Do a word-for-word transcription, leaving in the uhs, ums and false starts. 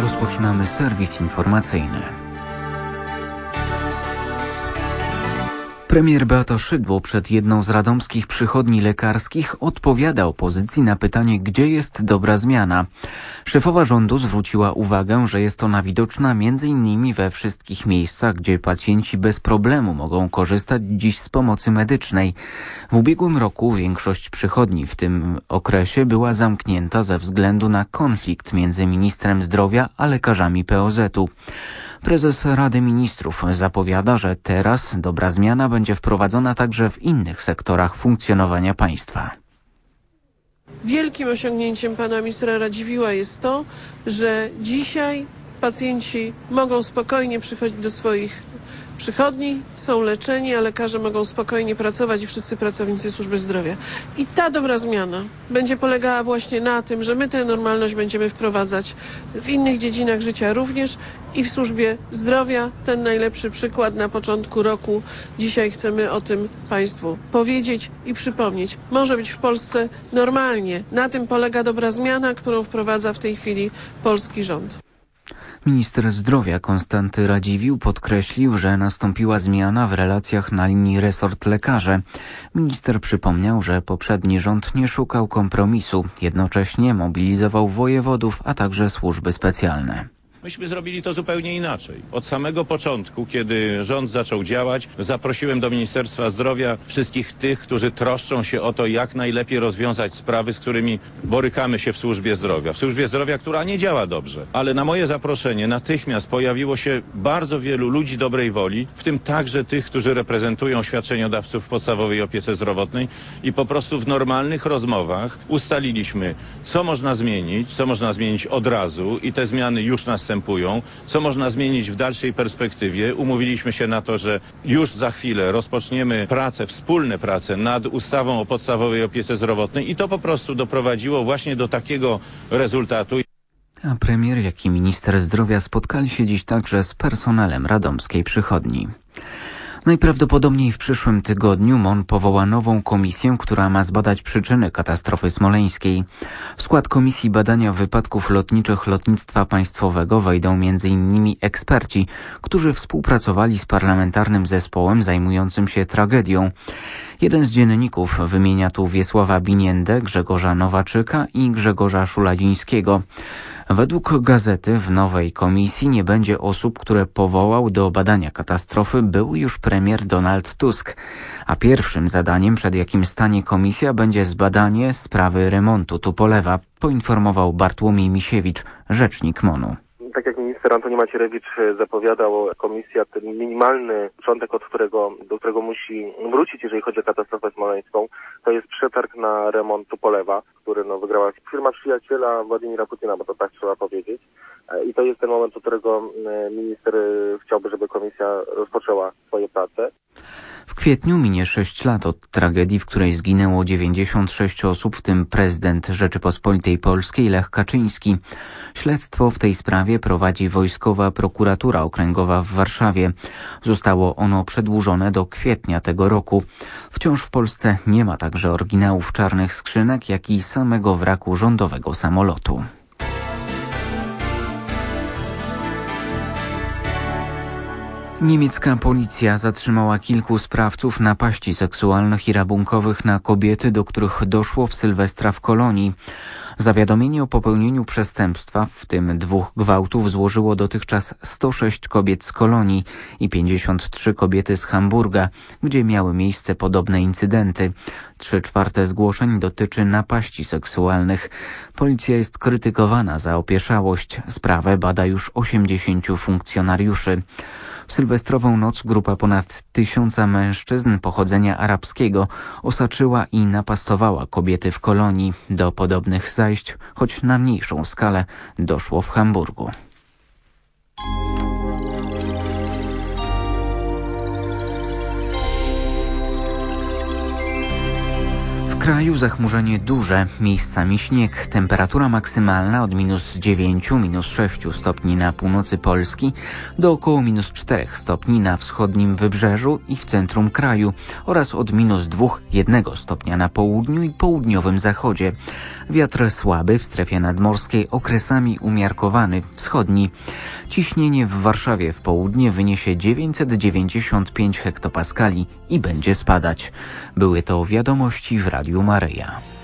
Rozpoczynamy serwis informacyjny. Premier Beata Szydło przed jedną z radomskich przychodni lekarskich odpowiada opozycji na pytanie, gdzie jest dobra zmiana. Szefowa rządu zwróciła uwagę, że jest ona widoczna między innymi we wszystkich miejscach, gdzie pacjenci bez problemu mogą korzystać dziś z pomocy medycznej. W ubiegłym roku większość przychodni w tym okresie była zamknięta ze względu na konflikt między ministrem zdrowia a lekarzami P O Z u. Prezes Rady Ministrów zapowiada, że teraz dobra zmiana będzie wprowadzona także w innych sektorach funkcjonowania państwa. Wielkim osiągnięciem pana ministra Radziwiłła jest to, że dzisiaj pacjenci mogą spokojnie przychodzić do swoich przychodni, są leczeni, a lekarze mogą spokojnie pracować i wszyscy pracownicy służby zdrowia. I ta dobra zmiana będzie polegała właśnie na tym, że my tę normalność będziemy wprowadzać w innych dziedzinach życia również i w służbie zdrowia. Ten najlepszy przykład na początku roku. Dzisiaj chcemy o tym państwu powiedzieć i przypomnieć. Może być w Polsce normalnie. Na tym polega dobra zmiana, którą wprowadza w tej chwili polski rząd. Minister zdrowia Konstanty Radziwiłł podkreślił, że nastąpiła zmiana w relacjach na linii resort-lekarze. Minister przypomniał, że poprzedni rząd nie szukał kompromisu, jednocześnie mobilizował wojewodów, a także służby specjalne. Myśmy zrobili to zupełnie inaczej. Od samego początku, kiedy rząd zaczął działać, zaprosiłem do Ministerstwa Zdrowia wszystkich tych, którzy troszczą się o to, jak najlepiej rozwiązać sprawy, z którymi borykamy się w służbie zdrowia. W służbie zdrowia, która nie działa dobrze. Ale na moje zaproszenie natychmiast pojawiło się bardzo wielu ludzi dobrej woli, w tym także tych, którzy reprezentują świadczeniodawców w podstawowej opiece zdrowotnej i po prostu w normalnych rozmowach ustaliliśmy, co można zmienić, co można zmienić od razu i te zmiany już następują. Co można zmienić w dalszej perspektywie. Umówiliśmy się na to, że już za chwilę rozpoczniemy prace, wspólne prace nad ustawą o podstawowej opiece zdrowotnej i to po prostu doprowadziło właśnie do takiego rezultatu. A premier, jak i minister zdrowia spotkali się dziś także z personelem radomskiej przychodni. Najprawdopodobniej w przyszłym tygodniu M O N powoła nową komisję, która ma zbadać przyczyny katastrofy smoleńskiej. W skład Komisji Badania Wypadków Lotniczych Lotnictwa Państwowego wejdą między innymi eksperci, którzy współpracowali z parlamentarnym zespołem zajmującym się tragedią. Jeden z dzienników wymienia tu Wiesława Biniendę, Grzegorza Nowaczyka i Grzegorza Szuladzińskiego. Według gazety w nowej komisji nie będzie osób, które powołał do badania katastrofy był już premier Donald Tusk, a pierwszym zadaniem, przed jakim stanie komisja, będzie zbadanie sprawy remontu Tupolewa, poinformował Bartłomiej Misiewicz, rzecznik M O N u. Tak jak minister Antoni Macierewicz zapowiadał, komisja, ten minimalny początek, od którego, do którego musi wrócić, jeżeli chodzi o katastrofę smoleńską, to jest przetarg na remont Tupolewa, który no, wygrała firma przyjaciela Władimira Putina, bo to tak trzeba powiedzieć. I to jest ten moment, od którego minister chciałby, żeby komisja rozpoczęła swoje prace. W kwietniu minie sześć lat od tragedii, w której zginęło dziewięćdziesiąt sześć osób, w tym prezydent Rzeczypospolitej Polskiej Lech Kaczyński. Śledztwo w tej sprawie prowadzi Wojskowa Prokuratura Okręgowa w Warszawie. Zostało ono przedłużone do kwietnia tego roku. Wciąż w Polsce nie ma także oryginałów czarnych skrzynek, jak i samego wraku rządowego samolotu. Niemiecka policja zatrzymała kilku sprawców napaści seksualnych i rabunkowych na kobiety, do których doszło w Sylwestra w Kolonii. Zawiadomienie o popełnieniu przestępstwa, w tym dwóch gwałtów, złożyło dotychczas sto sześć kobiet z Kolonii i pięćdziesiąt trzy kobiety z Hamburga, gdzie miały miejsce podobne incydenty. Trzy czwarte zgłoszeń dotyczy napaści seksualnych. Policja jest krytykowana za opieszałość. Sprawę bada już osiemdziesięciu funkcjonariuszy. W sylwestrową noc grupa ponad tysiąca mężczyzn pochodzenia arabskiego osaczyła i napastowała kobiety w Kolonii. Do podobnych zajść, choć na mniejszą skalę, doszło w Hamburgu. W kraju zachmurzenie duże, miejscami śnieg. Temperatura maksymalna od minus dziewięciu, minus sześciu stopni na północy Polski do około minus czterech stopni na wschodnim wybrzeżu i w centrum kraju oraz od minus dwóch, jednego stopnia na południu i południowym zachodzie. Wiatr słaby w strefie nadmorskiej, okresami umiarkowany, wschodni. Ciśnienie w Warszawie w południe wyniesie dziewięćset dziewięćdziesiąt pięć hektopaskali i będzie spadać. Były to wiadomości w Radiu Maryja.